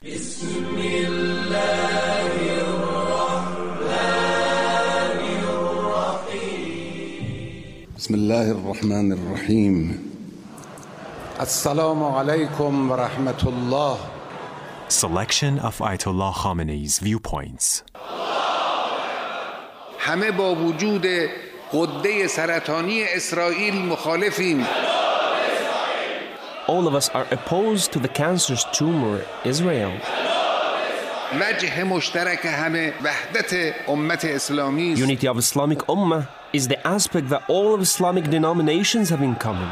بسم الله الرحمن الرحیم. السلام علیکم و رحمت الله. Selection of Ayatollah Khamenei's viewpoints. همه با وجود غده سرطانی اسرائیل مخالفیم. All of us are opposed to the cancerous tumor, Israel. وجه مشترک همه وحدت امت اسلامی است. Unity of Islamic Ummah is the aspect that all of Islamic denominations have in common.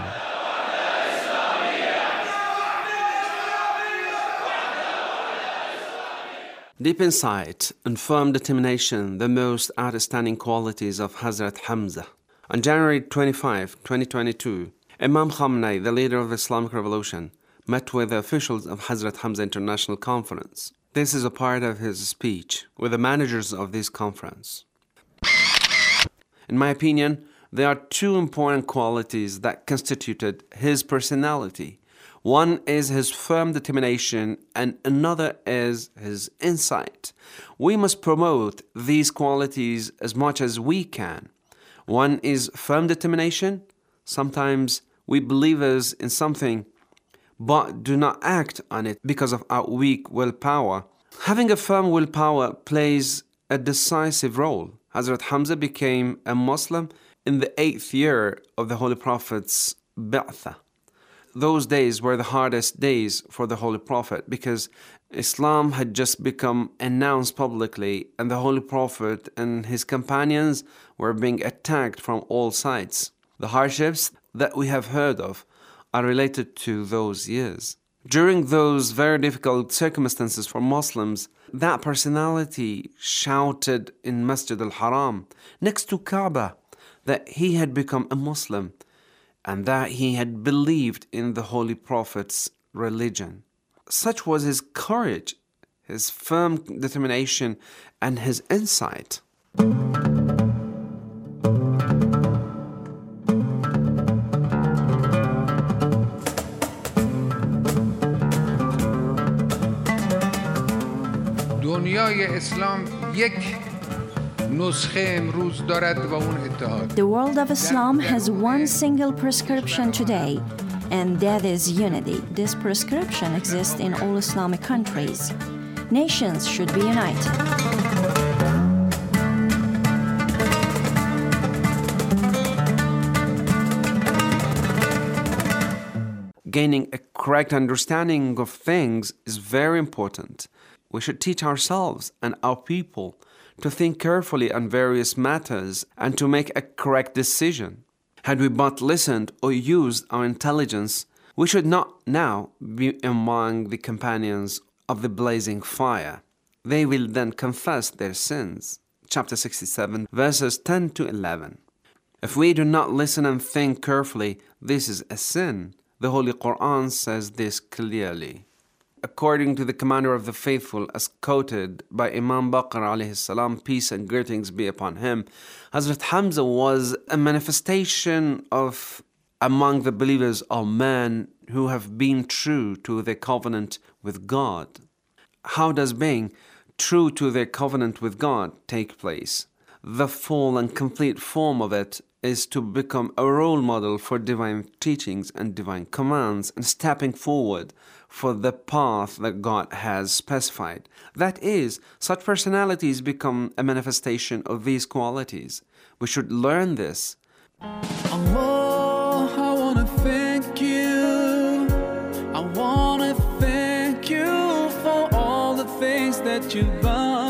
Deep insight and firm determination, the most outstanding qualities of Hazrat Hamza. On January 25, 2022, Imam Khamenei, the leader of the Islamic Revolution, met with the officials of Hazrat Hamza International Conference. This is a part of his speech with the managers of this conference. In my opinion, there are two important qualities that constituted his personality. One is his firm determination and another is his insight. We must promote these qualities as much as we can. One is firm determination. Sometimes we believers in something but do not act on it because of our weak willpower. Having a firm willpower plays a decisive role. Hazrat Hamza became a Muslim in the 8th year of the Holy Prophet's Ba'athah. Those days were the hardest days for the Holy Prophet because Islam had just become announced publicly and the Holy Prophet and his companions were being attacked from all sides. The hardships that we have heard of are related to those years. During those very difficult circumstances for Muslims, that personality shouted in Masjid al-Haram next to Kaaba that he had become a Muslim and that he had believed in the Holy Prophet's religion. Such was his courage, his firm determination, and his insight. دنیای اسلام یک نسخه امروز دارد و اون اتحاد. The world of Islam has one single prescription today, and that is unity. This prescription exists in all Islamic countries. Nations should be united. Gaining a correct understanding of things is very important. We should teach ourselves and our people to think carefully on various matters and to make a correct decision. Had we but listened or used our intelligence, we should not now be among the companions of the blazing fire. They will then confess their sins. Chapter 67, verses 10 to 11. If we do not listen and think carefully, this is a sin. The Holy Quran says this clearly. According to the commander of the faithful, as quoted by Imam Baqir alayhi salam, peace and greetings be upon him, Hazrat Hamza was a manifestation of among the believers of men who have been true to their covenant with God. How does being true to their covenant with God take place? The full and complete form of it is to become a role model for divine teachings and divine commands and stepping forward for the path that God has specified. That is, such personalities become a manifestation of these qualities. We should learn this. Allah, I want to thank you. I want to thank you for all the things that you've done.